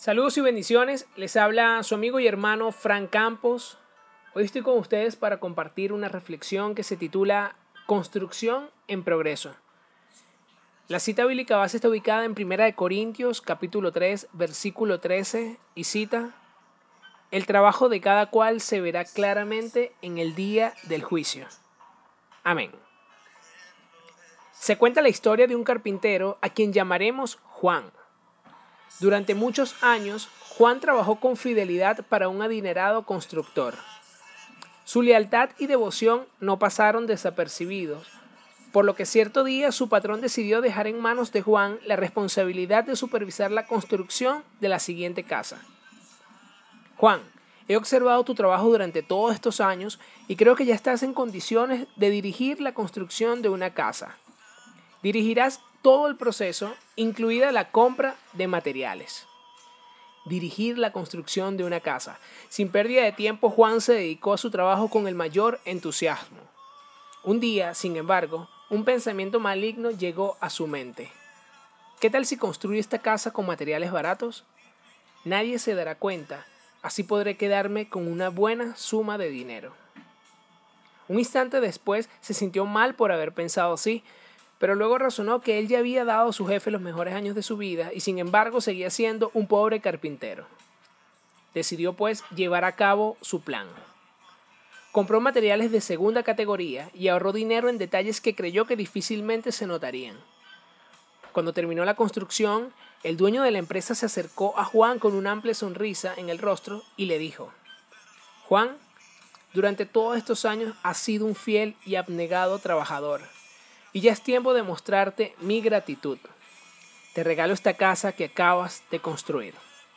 Saludos y bendiciones, les habla su amigo y hermano Frank Campos. Hoy estoy con ustedes para compartir una reflexión que se titula Construcción en Progreso. La cita bíblica base está ubicada en 1 Corintios capítulo 3 versículo 13 y cita: El trabajo de cada cual se verá claramente en el día del juicio. Amén. Se cuenta la historia de un carpintero a quien llamaremos Juan. Durante muchos años, Juan trabajó con fidelidad para un adinerado constructor. Su lealtad y devoción no pasaron desapercibidos, por lo que cierto día su patrón decidió dejar en manos de Juan la responsabilidad de supervisar la construcción de la siguiente casa. Juan, he observado tu trabajo durante todos estos años y creo que ya estás en condiciones de dirigir la construcción de una casa. Dirigirás todo el proceso, incluida la compra de materiales. Dirigir la construcción de una casa. Sin pérdida de tiempo, Juan se dedicó a su trabajo con el mayor entusiasmo. Un día, sin embargo, un pensamiento maligno llegó a su mente. ¿Qué tal si construyo esta casa con materiales baratos? Nadie se dará cuenta, así podré quedarme con una buena suma de dinero. Un instante después se sintió mal por haber pensado así, pero luego razonó que él ya había dado a su jefe los mejores años de su vida y sin embargo seguía siendo un pobre carpintero. Decidió pues llevar a cabo su plan. Compró materiales de segunda categoría y ahorró dinero en detalles que creyó que difícilmente se notarían. Cuando terminó la construcción, el dueño de la empresa se acercó a Juan con una amplia sonrisa en el rostro y le dijo: Juan, durante todos estos años has sido un fiel y abnegado trabajador. Y ya es tiempo de mostrarte mi gratitud. Te regalo esta casa que acabas de construir.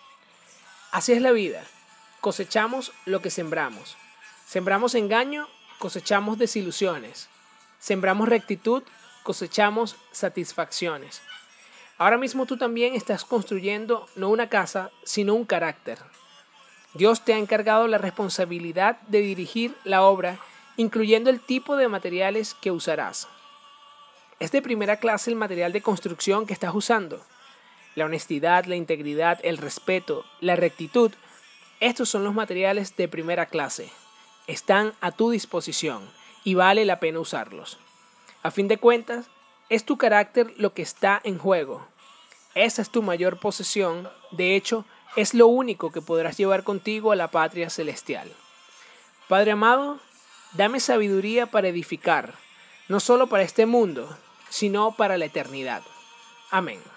Así es la vida. Cosechamos lo que sembramos. Sembramos engaño, cosechamos desilusiones. Sembramos rectitud, cosechamos satisfacciones. Ahora mismo tú también estás construyendo no una casa, sino un carácter. Dios te ha encargado la responsabilidad de dirigir la obra, incluyendo el tipo de materiales que usarás. Es de primera clase el material de construcción que estás usando. La honestidad, la integridad, el respeto, la rectitud, estos son los materiales de primera clase. Están a tu disposición y vale la pena usarlos. A fin de cuentas, es tu carácter lo que está en juego. Esa es tu mayor posesión, de hecho, es lo único que podrás llevar contigo a la patria celestial. Padre amado, dame sabiduría para edificar, no solo para este mundo, sino para la eternidad. Amén.